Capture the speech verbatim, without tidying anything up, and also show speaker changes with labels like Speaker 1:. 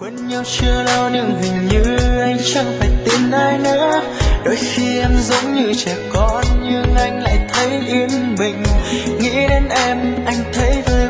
Speaker 1: Quen nhau chưa lâu nhưng hình như anh chẳng phải tin ai nữa. Đôi khi em giống như trẻ con nhưng anh lại thấy yên bình. Nghĩ đến em anh thấy vui